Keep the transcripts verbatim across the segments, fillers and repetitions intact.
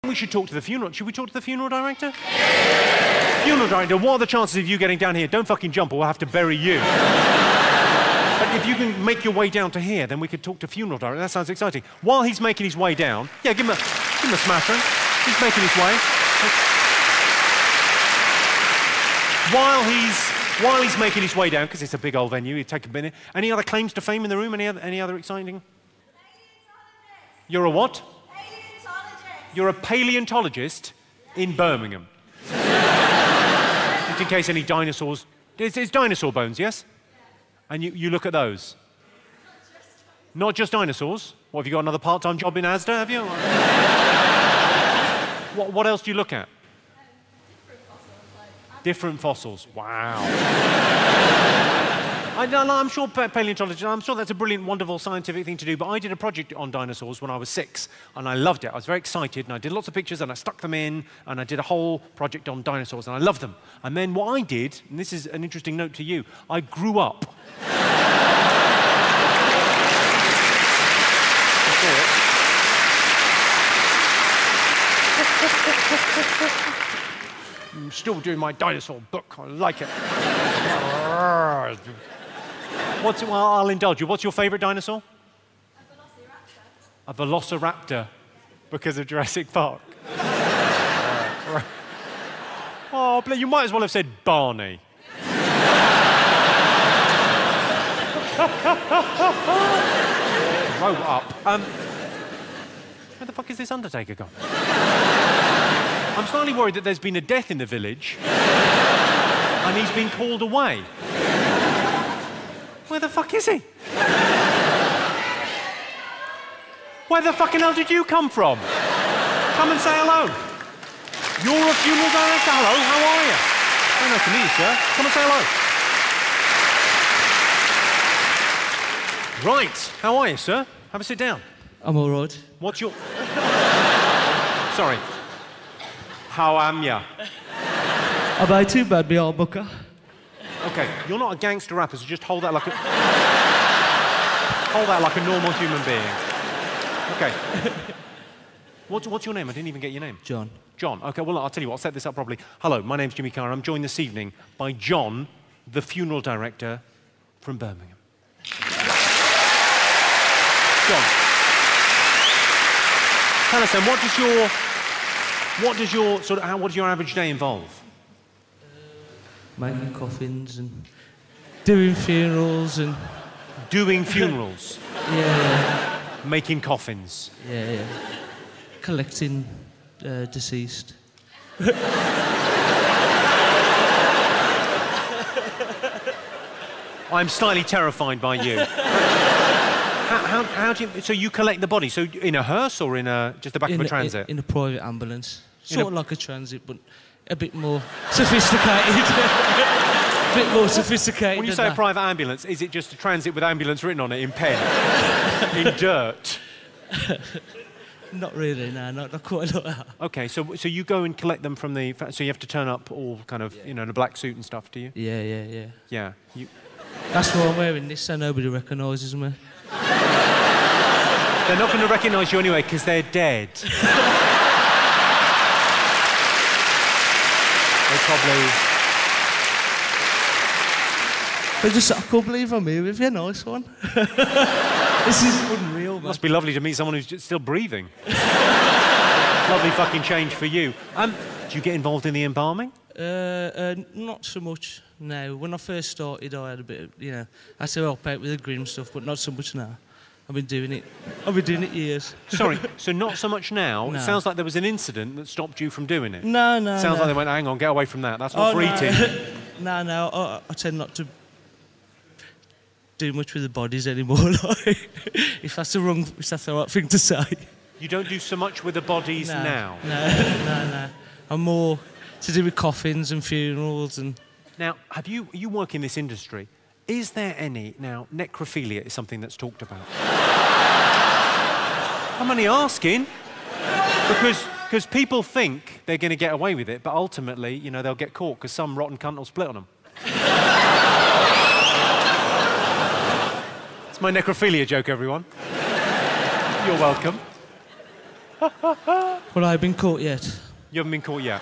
We should talk to the funeral. Should we talk to the funeral director? Funeral director, what are the chances of you getting down here? Don't fucking jump or we'll have to bury you. But if you can make your way down to here, then we could talk to funeral director. That sounds exciting. While he's making his way down, yeah, give him a, give him a smattering. He's making his way. While he's, while he's making his way down, because it's a big old venue, he'd take a minute. Any other claims to fame in the room? Any other, any other exciting? You're a what? You're a paleontologist in Birmingham. Just in case any dinosaurs... It's, it's dinosaur bones, yes? And you, you look at those? Not just dinosaurs? What, have you got another part-time job in Asda, have you? what, what else do you look at? Different fossils. Wow. I, I'm sure paleontology, I'm sure that's a brilliant, wonderful scientific thing to do, but I did a project on dinosaurs when I was six, and I loved it. I was very excited, and I did lots of pictures, and I stuck them in, and I did a whole project on dinosaurs, and I loved them. And then what I did, and this is an interesting note to you, I grew up. I'm still doing my dinosaur book. I like it. What's, well, I'll indulge you. What's your favourite dinosaur? A velociraptor. A velociraptor, because of Jurassic Park. uh, oh, but you might as well have said Barney. Grow up. Um, where the fuck is this Undertaker gone? I'm slightly worried that there's been a death in the village and he's been called away. Where the fuck is he? Where the fucking hell did you come from? Come and say hello. You're a funeral director. Hello, how are you? Very nice to meet you, sir. Come and say hello. Right, how are you, sir? Have a sit down. I'm all right. What's your... Sorry. How am ya? Am I too bad, me old booker? Okay, you're not a gangster rapper, so just hold that like a... hold that like a normal human being. Okay. What's, what's your name? I didn't even get your name. John. John. Okay, well, I'll tell you what, I'll set this up properly. Hello, my name's Jimmy Carr. I'm joined this evening by John, the funeral director from Birmingham. John. Tell us then, what does your... What does your, sort of, how, what does your average day involve? Making coffins and doing funerals and... Doing funerals? yeah, yeah. Making coffins? Yeah, yeah. Collecting uh, deceased. I'm slightly terrified by you. how, how, how do you... So you collect the body, so in a hearse or in a, just the back in of a a transit? In, in a private ambulance. Sort a... of like a transit, but a bit more sophisticated. a bit more sophisticated. When you say that. a private ambulance, is it just a transit with ambulance written on it in pen? In dirt? Not really, no, not, not quite like that. OK, so, so you go and collect them from the... So you have to turn up all kind of, yeah. you know, in a black suit and stuff, do you? Yeah, yeah, yeah. Yeah. You... That's why I'm wearing this, so nobody recognises me. They're not going to recognise you anyway, because they're dead. They probably... I just, I can't believe I'm here with you. Nice one. This is unreal, man. Must be lovely to meet someone who's just still breathing. Lovely fucking change for you. Um, do you get involved in the embalming? Uh, uh, not so much now. When I first started, I had a bit of, you know, I had to help out with the grim stuff, but not so much now. I've been doing it. I've been doing it years. Sorry, so not so much now? No. It sounds like there was an incident that stopped you from doing it. No, no, Sounds no. like they went, hang on, get away from that. That's not oh, for no. eating. no, no, I, I tend not to do much with the bodies anymore. Like, if that's the wrong, if that's the right thing to say. You don't do so much with the bodies no, now? No, no, no. I'm more to do with coffins and funerals and... Now, have you, you work in this industry. Is there any... Now, necrophilia is something that's talked about. I'm only asking. Because because people think they're going to get away with it, but ultimately, you know, they'll get caught because some rotten cunt will split on them. It's my necrophilia joke, everyone. You're welcome. Well, I've been caught yet. You haven't been caught yet.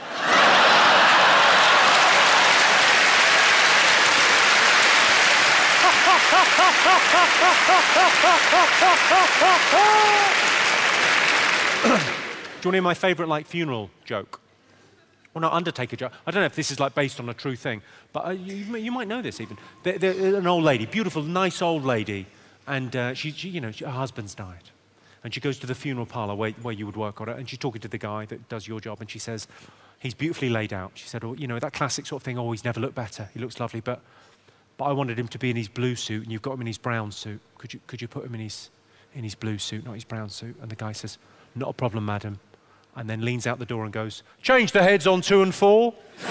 Do you want to hear my favourite, like, funeral joke? Well, no, undertaker joke. I don't know if this is, like, based on a true thing, but uh, you, you might know this, even. They're, they're an old lady, beautiful, nice old lady, and uh, she, she, you know, she, her husband's died. And she goes to the funeral parlour where, where you would work on it, and she's talking to the guy that does your job, and she says, he's beautifully laid out. She said, oh, you know, that classic sort of thing, oh, he's never looked better. He looks lovely, but, but I wanted him to be in his blue suit, and you've got him in his brown suit. Could you, could you put him in his, in his blue suit, not his brown suit? And the guy says, not a problem, madam. And then leans out the door and goes, change the heads on two and four.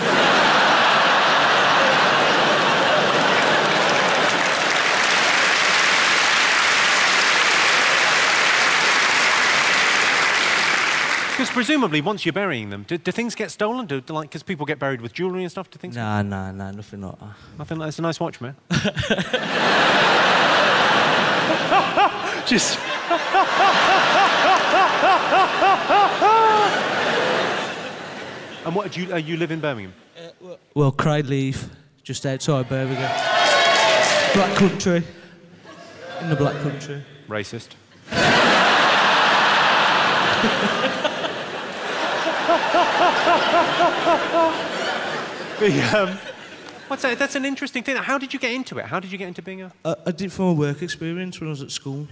Because presumably, once you're burying them, do, do things get stolen? Do, do like, because people get buried with jewellery and stuff, do things? Nah, nah, nah, nothing like that. Nothing like that? It's a nice watch, man. Just... And what, do you, uh, you live in Birmingham? Uh, well, well, Craigleaf, just outside Birmingham. Black country. In the black country. Racist. the, um, what's that? That's an interesting thing. How did you get into it? How did you get into being a... Uh, I did it from a work experience when I was at school.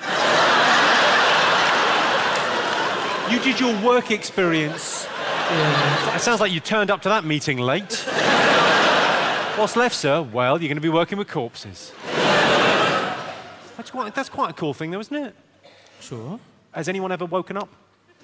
You did your work experience? Yeah. It sounds like you turned up to that meeting late. What's left, sir? Well, you're going to be working with corpses. That's quite, that's quite a cool thing, though, isn't it? Sure. Has anyone ever woken up?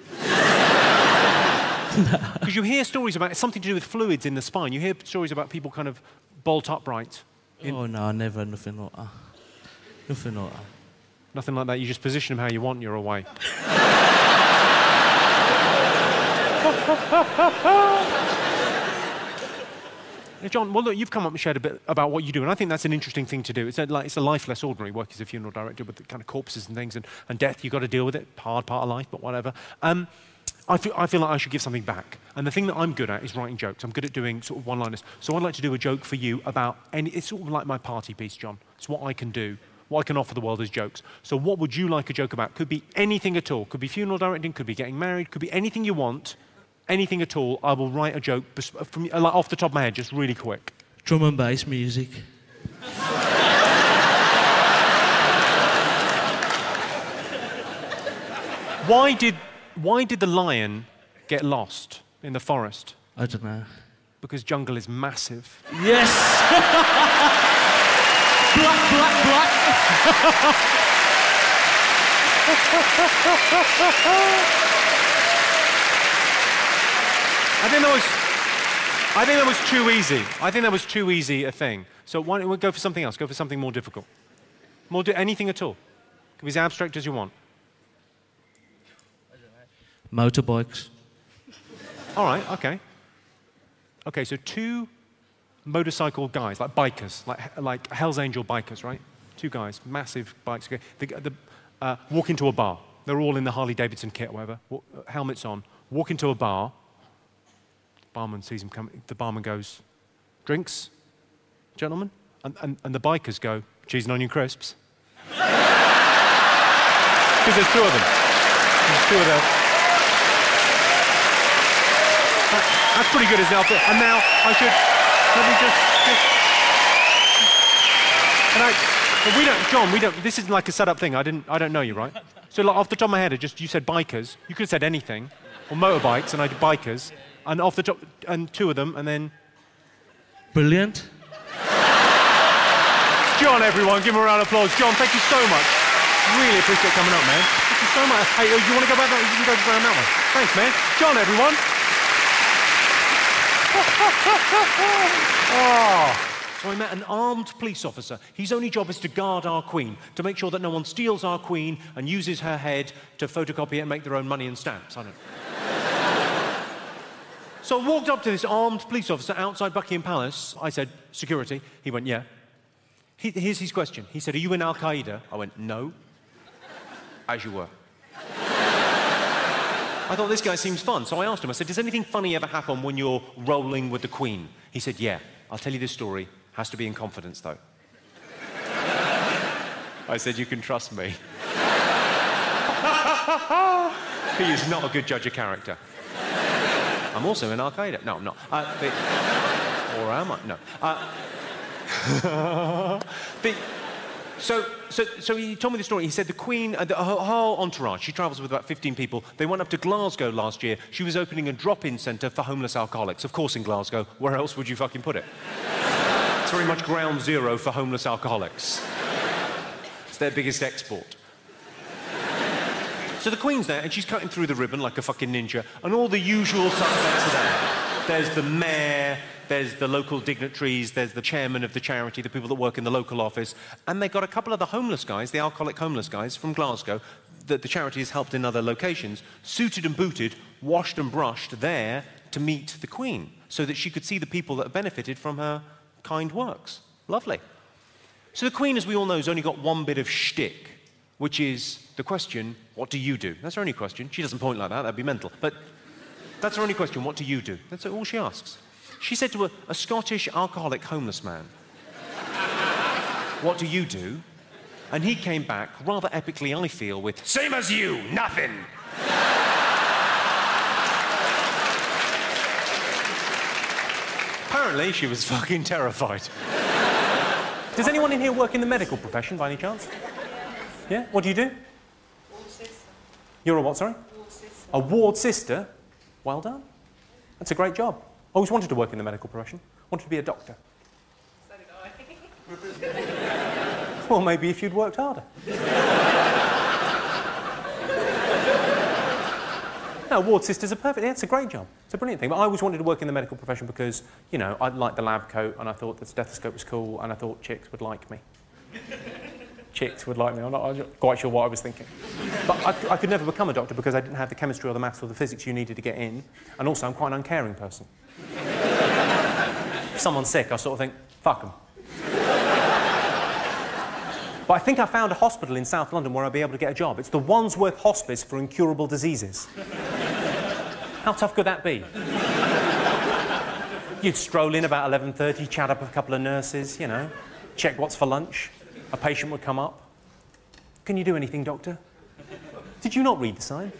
Because you hear stories about it's something to do with fluids in the spine. You hear stories about people kind of bolt upright. In... Oh, no, never, nothing like that. Nothing like that. Nothing like that. You just position them how you want and you're away. Now, John, well, look, you've come up and shared a bit about what you do, and I think that's an interesting thing to do. It's a, like, it's a life less ordinary, work as a funeral director with the kind of corpses and things, and, and death, you've got to deal with it. Hard part of life, but whatever. Um, I feel, I feel like I should give something back. And the thing that I'm good at is writing jokes. I'm good at doing sort of one-liners. So I'd like to do a joke for you about any... It's sort of like my party piece, John. It's what I can do, what I can offer the world as jokes. So what would you like a joke about? Could be anything at all. Could be funeral directing, could be getting married, could be anything you want. Anything at all, I will write a joke from, like, off the top of my head, just really quick. Drum and bass music. Why did, why did the lion get lost in the forest? I don't know. Because jungle is massive. Yes! Black, black, black! I think that was... I think that was too easy. I think that was too easy a thing. So why don't we go for something else? Go for something more difficult. More di anything at all. Can be as abstract as you want. Motorbikes. All right, okay. Okay, so two motorcycle guys, like bikers, like, like Hell's Angel bikers, right? Two guys, massive bikes. Okay. The, the, uh, walk into a bar. They're all in the Harley-Davidson kit or whatever, walk, uh, helmets on. Walk into a bar. Barman sees him coming. The barman goes, drinks, gentlemen? And, and, and the bikers go, cheese and onion crisps. Because there's two of them. There's two of them. That, that's pretty good, isn't it? And now I should, let me just, just and I, but we don't, John, we don't, this isn't like a set-up thing. I didn't, I don't know you, right? So like, off the top of my head, I just, you said bikers. You could have said anything. Or motorbikes, and I did bikers. And off the top, and two of them, and then... Brilliant. It's John, everyone. Give him a round of applause. John, thank you so much. Really appreciate coming up, man. Thank you so much. Hey, you want to go back that? You can go around that one. Thanks, man. John, everyone. Oh. So I met an armed police officer. His only job is to guard our queen, to make sure that no one steals our queen and uses her head to photocopy it and make their own money and stamps. I don't know. So I walked up to this armed police officer outside Buckingham Palace. I said, security. He went, yeah. He, here's his question. He said, are you in Al-Qaeda? I went, no. As you were. I thought, this guy seems fun. So I asked him, I said, does anything funny ever happen when you're rolling with the Queen? He said, yeah. I'll tell you this story. Has to be in confidence, though. I said, you can trust me. He is not a good judge of character. I'm also in Al-Qaeda. No, I'm not. Uh, the... Or am I? No. Uh... the... So, so, so he told me the story. He said the Queen, uh, the, her whole entourage, she travels with about fifteen people. They went up to Glasgow last year. She was opening a drop-in centre for homeless alcoholics. Of course, in Glasgow. Where else would you fucking put it? It's very much ground zero for homeless alcoholics. It's their biggest export. So the Queen's there, and she's cutting through the ribbon like a fucking ninja, and all the usual suspects are there. There's the mayor, there's the local dignitaries, there's the chairman of the charity, the people that work in the local office, and they've got a couple of the homeless guys, the alcoholic homeless guys from Glasgow, that the charity has helped in other locations, suited and booted, washed and brushed there to meet the Queen, so that she could see the people that have benefited from her kind works. Lovely. So the Queen, as we all know, has only got one bit of shtick, which is the question, what do you do? That's her only question. She doesn't point like that, that'd be mental. But that's her only question, what do you do? That's all she asks. She said to a, a Scottish alcoholic homeless man, what do you do? And he came back, rather epically, I feel, with, same as you, nothing. Apparently, she was fucking terrified. Does anyone in here work in the medical profession, by any chance? Yeah? What do you do? Ward sister. You're a what, sorry? Ward sister. A ward sister? Well done. That's a great job. I always wanted to work in the medical profession. Wanted to be a doctor. So did I. Well, maybe if you'd worked harder. No, ward sisters are perfect. Yeah, it's a great job. It's a brilliant thing. But I always wanted to work in the medical profession because, you know, I liked the lab coat and I thought the stethoscope was cool and I thought chicks would like me. Chicks would like me. I'm not, I'm not quite sure what I was thinking. But I, I could never become a doctor because I didn't have the chemistry or the maths or the physics you needed to get in. And also, I'm quite an uncaring person. If someone's sick, I sort of think, fuck them. But I think I found a hospital in South London where I'll be able to get a job. It's the Wandsworth Hospice for Incurable Diseases. How tough could that be? You'd stroll in about eleven thirty, chat up with a couple of nurses, you know, check what's for lunch. A patient would come up. Can you do anything, doctor? Did you not read the sign?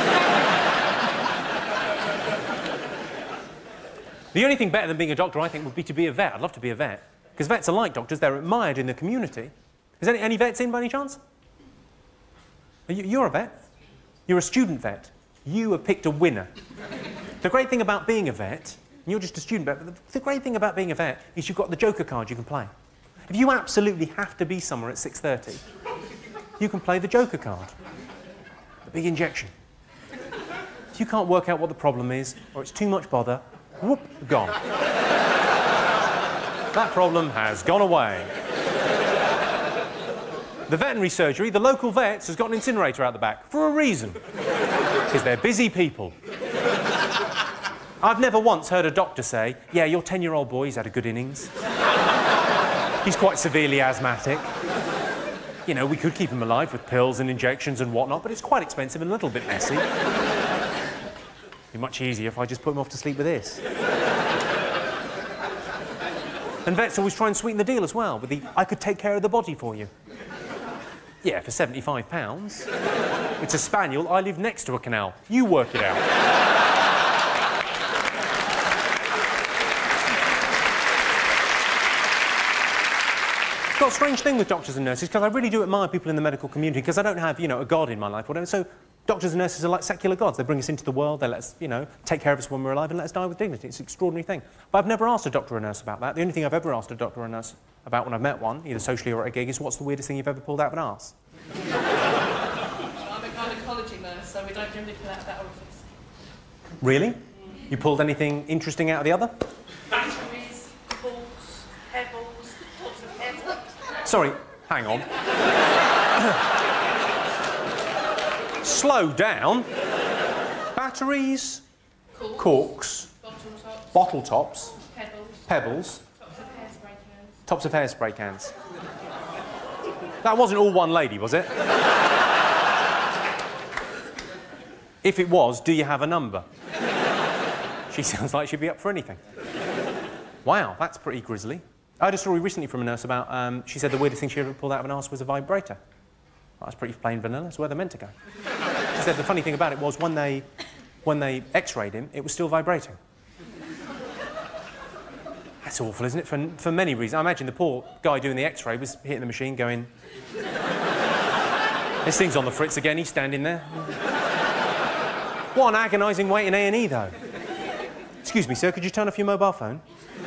The only thing better than being a doctor, I think, would be to be a vet. I'd love to be a vet. Because vets are like doctors, they're admired in the community. Is any, any vets in by any chance? Are you, you're a vet. You're a student vet. You have picked a winner. The great thing about being a vet, and you're just a student vet, but the, the great thing about being a vet is you've got the Joker card you can play. If you absolutely have to be somewhere at six thirty, you can play the Joker card. The big injection. If you can't work out what the problem is, or it's too much bother, whoop, gone. That problem has gone away. The veterinary surgery, the local vets, has got an incinerator out the back, for a reason. Because they're busy people. I've never once heard a doctor say, yeah, your ten-year-old boy, he's had a good innings. He's quite severely asthmatic. You know, we could keep him alive with pills and injections and whatnot, but it's quite expensive and a little bit messy. It'd be much easier if I just put him off to sleep with this. And vets always try and sweeten the deal as well, with the, I could take care of the body for you. Yeah, for seventy-five pounds. It's a spaniel, I live next to a canal. You work it out. It's got a strange thing with doctors and nurses, because I really do admire people in the medical community, because I don't have, you know, a god in my life or whatever. So doctors and nurses are like secular gods. They bring us into the world, they let us, you know, take care of us when we're alive and let us die with dignity. It's an extraordinary thing. But I've never asked a doctor or a nurse about that. The only thing I've ever asked a doctor or a nurse about when I've met one, either socially or at a gig, is what's the weirdest thing you've ever pulled out of an arse? I'm a gynecology nurse, so we don't generally pull out that orifice. Really? Mm. You pulled anything interesting out of the other? Batteries, balls, pebbles, tops of heads. Sorry, hang on. Slow down. Batteries, Corks, corks, bottle tops, bottle tops, pebbles, pebbles, tops of hairspray cans. tops of hairspray cans. That wasn't all one lady, was it? If it was, do you have a number? She sounds like she'd be up for anything. Wow, that's pretty grisly. I had a story recently from a nurse about, um, she said the weirdest thing she ever pulled out of an arse was a vibrator. That's pretty plain vanilla, it's where they're meant to go. She said the funny thing about it was when they, when they x-rayed him, it was still vibrating. That's awful, isn't it? For, for many reasons. I imagine the poor guy doing the x-ray was hitting the machine going... This thing's on the fritz again, he's standing there. What an agonising wait in A and E, though. Excuse me, sir, could you turn off your mobile phone?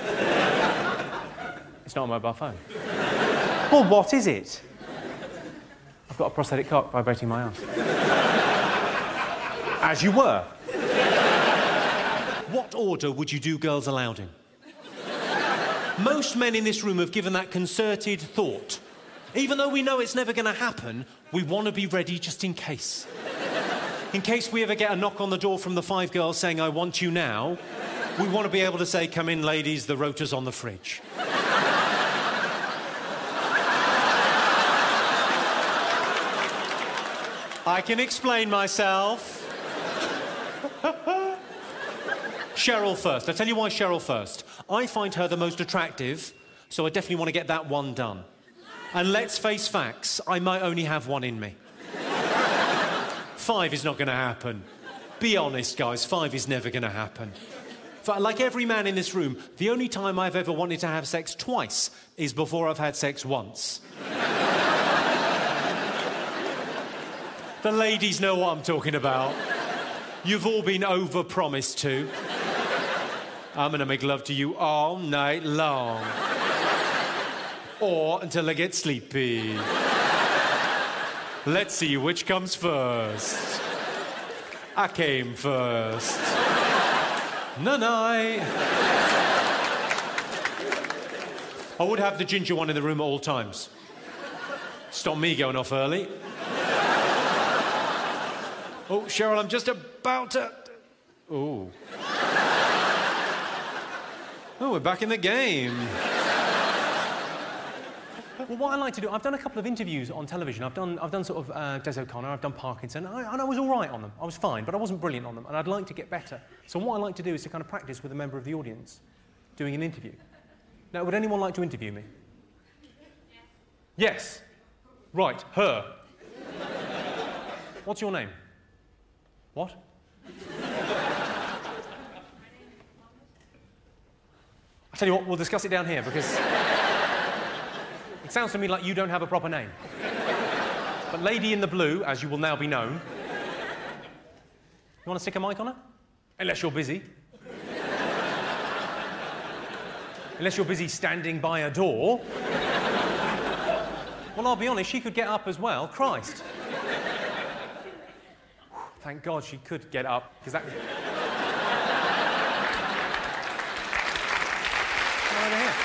It's not a mobile phone. Well, what is it? I've got a prosthetic cock vibrating my arse. As you were. What order would you do girls allowed in? Most men in this room have given that concerted thought. Even though we know it's never going to happen, we want to be ready just in case. In case we ever get a knock on the door from the five girls saying, I want you now, we want to be able to say, come in, ladies, the rota's on the fridge. I can explain myself. Cheryl first. I'll tell you why Cheryl first. I find her the most attractive, so I definitely want to get that one done. And let's face facts, I might only have one in me. Five is not going to happen. Be honest, guys, five is never going to happen. For, like every man in this room, the only time I've ever wanted to have sex twice is before I've had sex once. The ladies know what I'm talking about. You've all been over-promised to. I'm going to make love to you all night long. Or until I get sleepy. Let's see which comes first. I came first. No-no. I would have the ginger one in the room at all times. Stop me going off early. Oh, Cheryl, I'm just about to... Oh. Oh, we're back in the game. Well, what I like to do, I've done a couple of interviews on television. I've done, I've done sort of uh, Des O'Connor, I've done Parkinson, and I, and I was all right on them. I was fine, but I wasn't brilliant on them, and I'd like to get better. So what I like to do is to kind of practice with a member of the audience doing an interview. Now, would anyone like to interview me? Yes. Yes. Right, her. What's your name? What? I tell you what, we'll discuss it down here, because it sounds to me like you don't have a proper name. But Lady in the Blue, as you will now be known, you want to stick a mic on her? Unless you're busy. Unless you're busy standing by a door. Well, I'll be honest, she could get up as well. Christ. Thank God she could get up, because that... Come over here.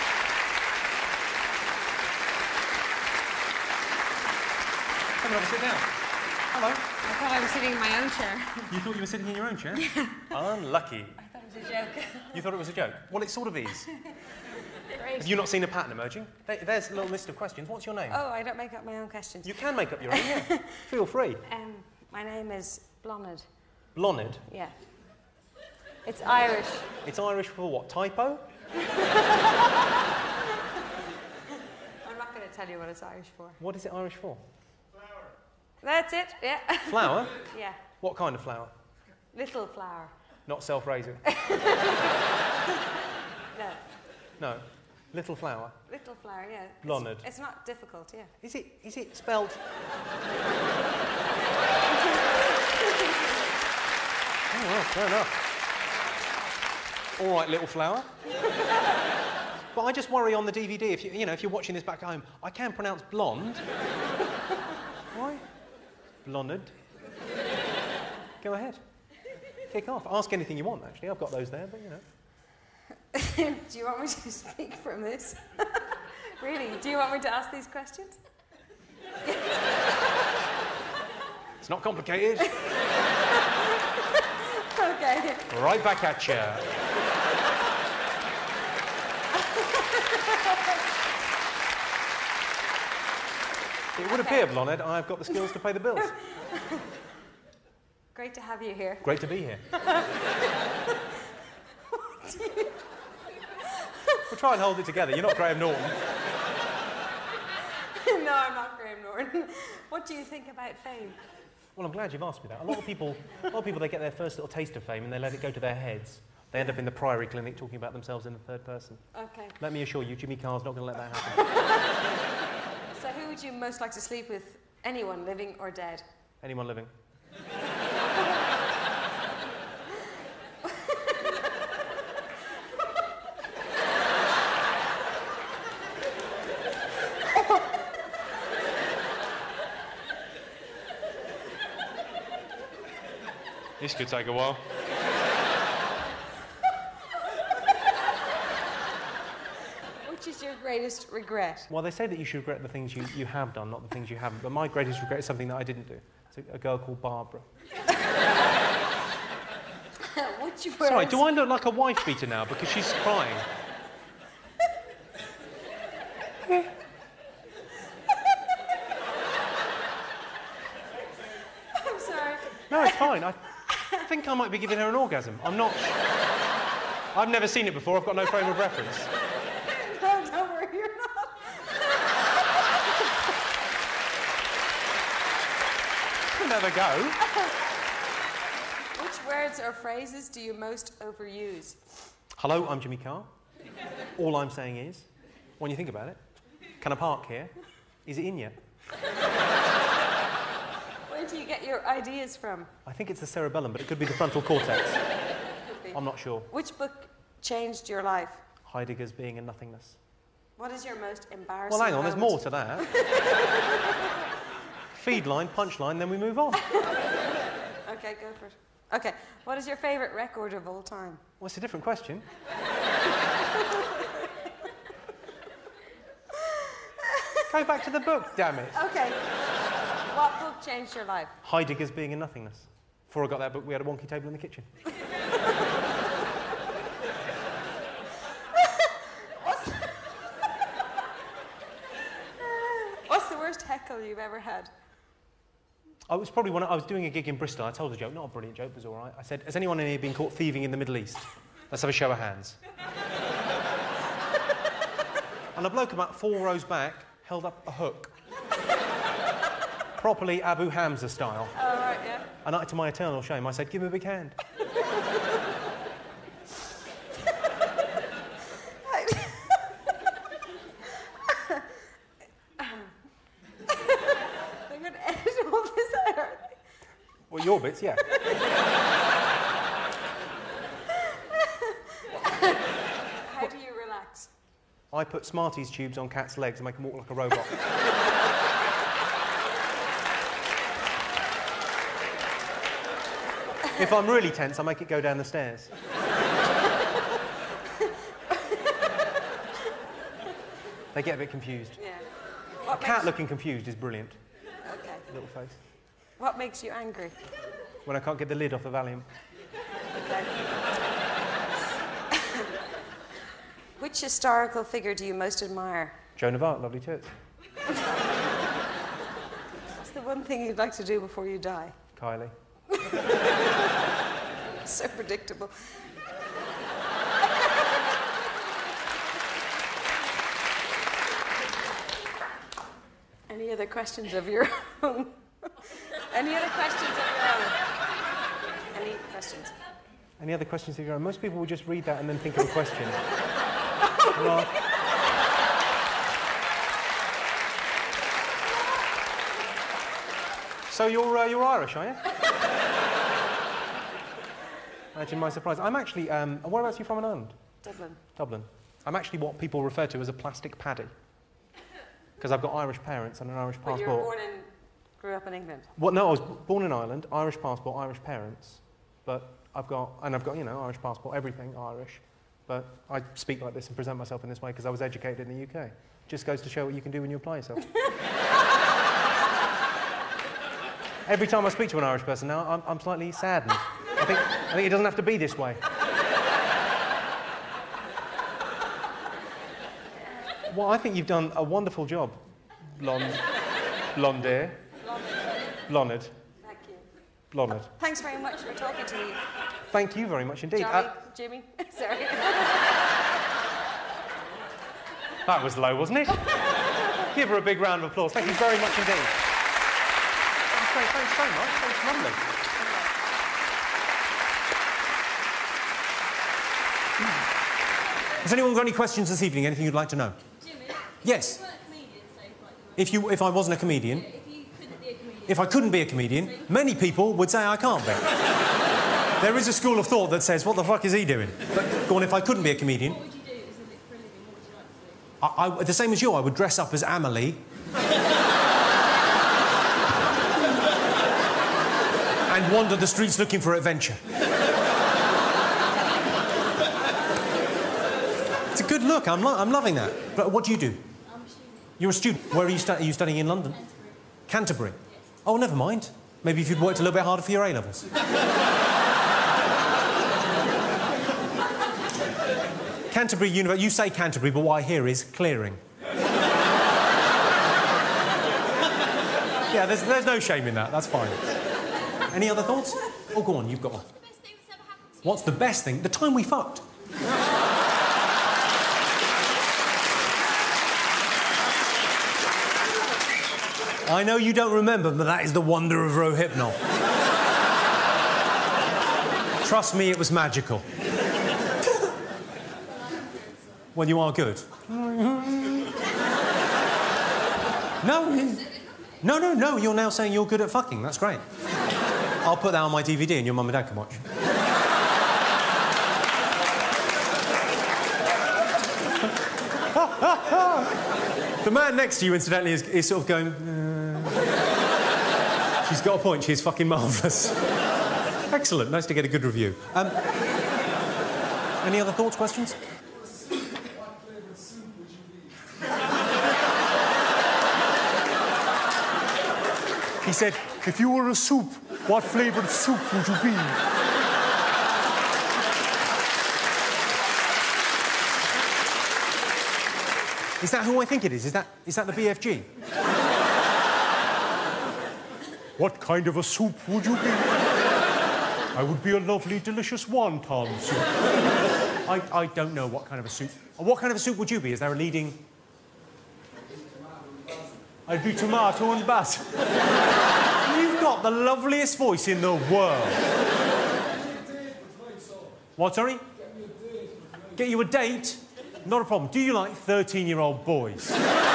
Come and have a sit down. Hello. I thought I was sitting in my own chair. You thought you were sitting in your own chair? Unlucky. I thought it was a joke. You thought it was a joke? Well, it sort of is. Great. Have you not seen a pattern emerging? There's a little list of questions. What's your name? Oh, I don't make up my own questions. You can make up your own, yeah. Feel free. Um, my name is Blonid. Blonid? Yeah. It's Irish. It's Irish for what? Typo? I'm not going to tell you what it's Irish for. What is it Irish for? Flower. That's it, yeah. Flower? Yeah. What kind of flower? Little flower. Not self-raising? No. No. Little flower? Little flower, yeah. It's, Blonid. It's not difficult, yeah. Is it, is it spelled... Oh, well, fair enough. All right, little flower. But I just worry on the D V D, if you, you know, if you're watching this back home, I can pronounce blonde. Why? Blonid. Go ahead. Kick off. Ask anything you want, actually. I've got those there, but, you know. Do you want me to speak from this? Really? Do you want me to ask these questions? It's not complicated. Okay. Right back at you. It would Okay. appear, Blonid, I've got the skills to pay the bills. Great to have you here. Great to be here. We'll try and hold it together. You're not Graham Norton. No, I'm not Graham Norton. What do you think about fame? Well, I'm glad you've asked me that. A lot of people, a lot of people, they get their first little taste of fame and they let it go to their heads. They end up in the Priory Clinic talking about themselves in the third person. Okay. Let me assure you, Jimmy Carr's not going to let that happen. So who would you most like to sleep with? Anyone, living or dead? Anyone living? This could take a while. Which is your greatest regret? Well, they say that you should regret the things you, you have done, not the things you haven't. But my greatest regret is something that I didn't do. It's a, a girl called Barbara. Which words? Sorry, do I look like a wife beater now because she's crying? I'm sorry. No, it's fine. I think I might be giving her an orgasm. I'm not... I've never seen it before. I've got no frame of reference. No, don't worry, you're not. You'll never go. Which words or phrases do you most overuse? Hello, I'm Jimmy Carr. All I'm saying is, when you think about it, can I park here? Is it in yet? Where do you get your ideas from? I think it's the cerebellum, but it could be the frontal cortex. Could be. I'm not sure. Which book changed your life? Heidegger's Being and Nothingness. What is your most embarrassing Well, hang on, there's moment? more to that. Feed line, punch line, then we move on. Okay, go for it. Okay, what is your favourite record of all time? Well, it's a different question. Go back to the book, damn it. Okay, what book changed your life? Heidegger's Being and Nothingness. Before I got that book, we had a wonky table in the kitchen. What's the worst heckle you've ever had? I was probably when I was doing a gig in Bristol. I told a joke, not a brilliant joke, it was all right. I said, has anyone in here been caught thieving in the Middle East? Let's have a show of hands. And a bloke about four rows back held up a hook. Properly Abu Hamza style. Oh, right, yeah. And I, to my eternal shame, I said, give him a big hand. They're going to edit all this out. Well, your bits, yeah. How do you relax? I put Smarties tubes on cats' legs and make them walk like a robot. If I'm really tense, I make it go down the stairs. They get a bit confused. Yeah. A What cat makes... looking confused is brilliant. Okay. Little face. What makes you angry? When I can't get the lid off the Valium. Okay. Which historical figure do you most admire? Joan of Arc, lovely tits. What's the one thing you'd like to do before you die? Kylie. So predictable. Any other questions of your own? Any other questions of your own? Any questions? Any other questions of your own? Most people will just read that and then think of a question. Well, so you're, uh, you're Irish, are you? Imagine my surprise. I'm actually, um, whereabouts are you from in Ireland? Dublin. Dublin. I'm actually what people refer to as a plastic paddy. Because I've got Irish parents and an Irish But passport. you were born in, grew up in England. Well, no, I was born in Ireland, Irish passport, Irish parents. But I've got, and I've got, you know, Irish passport, everything Irish. But I speak like this and present myself in this way because I was educated in the U K. Just goes to show what you can do when you apply yourself. Every time I speak to an Irish person now, I'm, I'm slightly saddened. I think, I think it doesn't have to be this way. Well, I think you've done a wonderful job, blonde, blonde hair, blonde. Thank you. Blonde. Thanks very much for talking to me. Thank you very much indeed. Johnny, Uh, Jimmy. Sorry. that was low, wasn't it? Give her a big round of applause. Thank you very much indeed. That's great. Thanks so much. That's lovely. Has anyone got any questions this evening? Anything you'd like to know? Jimmy, Yes. if you weren't a comedian, say, like, If you, if I wasn't a comedian, if you couldn't be a comedian, if I couldn't be a comedian, many people would say I can't be. There is a school of thought that says, what the fuck is he doing? But go on, if I couldn't be a comedian, what would you do as a li- for a living? What would you like to do? I, I, the same as you, I would dress up as Amelie. and wander the streets looking for adventure. It's a good look. I'm, lo I'm loving that. But what do you do? I'm a student. You're a student. Where are you, stu are you studying in London? Canterbury. Canterbury. Oh, never mind. Maybe if you'd worked a little bit harder for your A-levels. Canterbury University. You say Canterbury, but what I hear is clearing. Yeah, there's, there's no shame in that. That's fine. Any other thoughts? Oh, go on. You've got one. What's the best thing that's ever happened to you? What's the best thing? The time we fucked. I know you don't remember, but that is the wonder of Rohypnol. Trust me, it was magical. Well, you are good. No, no, no, no, you're now saying you're good at fucking. That's great. I'll put that on my D V D and your mum and dad can watch. The man next to you, incidentally, is, is sort of going... Uh... She's got a point. She's fucking marvellous. Excellent. Nice to get a good review. Um, any other thoughts, questions? He said, if you were a soup, what flavoured soup would you be? Is that who I think it is? Is that, is that the B F G? What kind of a soup would you be? I would be a lovely, delicious wonton soup. I, I don't know what kind of a soup. What kind of a soup would you be? Is there a leading... I'd be tomato and basil. You've got the loveliest voice in the world. What, sorry? Get you a date? Not a problem. Do you like thirteen-year-old boys?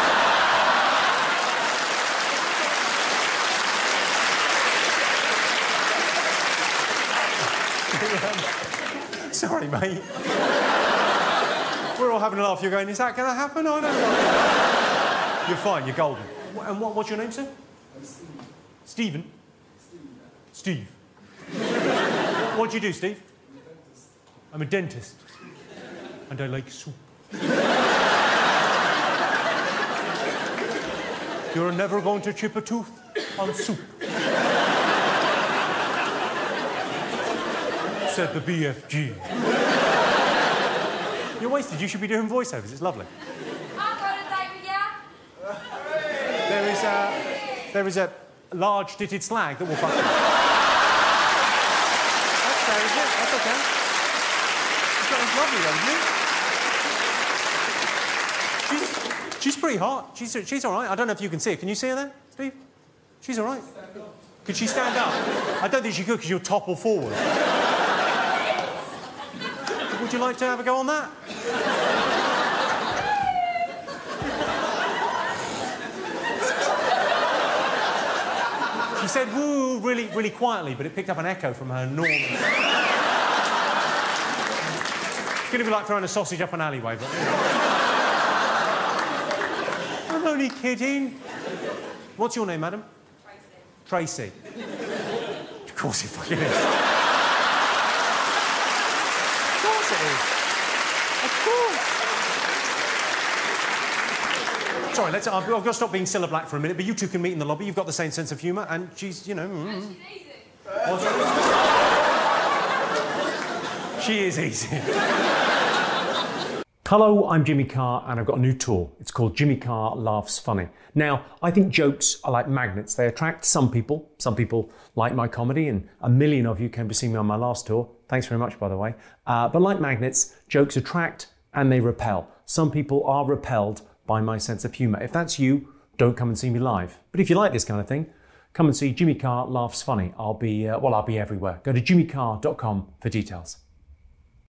Sorry, mate. We're all having a laugh. You're going, is that going to happen? I don't know. You're fine. You're golden. And what, what's your name, sir? I'm Steve. Stephen? Steve. Steve. what, what do you do, Steve? I'm a dentist. I'm a dentist. And I like soup. You're never going to chip a tooth on soup. Said the B F G. You're wasted. You should be doing voiceovers. It's lovely. I'm going to date with you. There is a... There is a large titted slag that will fuck you. That's fair, isn't it? That's OK. She's got lovely, though, isn't it? She's, she's pretty hot. She's, she's all right. I don't know if you can see her. Can you see her there, Steve? She's all right. Could she stand up? I don't think she could because you'll topple forward. Would you like to have a go on that? She said woo really, really quietly, but it picked up an echo from her normal... It's going to be like throwing a sausage up an alleyway, but... I'm only kidding. What's your name, madam? Tracy. Tracy. Of course it fucking is. Of course it is. Of course. Sorry, let's... I've, I've got to stop being Cilla Black for a minute, but you two can meet in the lobby. You've got the same sense of humour, and she's, you know... Mm. She's easy. What's she is easy. Hello, I'm Jimmy Carr and I've got a new tour. It's called Jimmy Carr Laughs Funny. Now, I think jokes are like magnets. They attract some people. Some people like my comedy, and a million of you came to see me on my last tour. Thanks very much, by the way. Uh, but like magnets, jokes attract and they repel. Some people are repelled by my sense of humour. If that's you, don't come and see me live. But if you like this kind of thing, come and see Jimmy Carr Laughs Funny. I'll be, uh, well, I'll be everywhere. Go to jimmy carr dot com for details.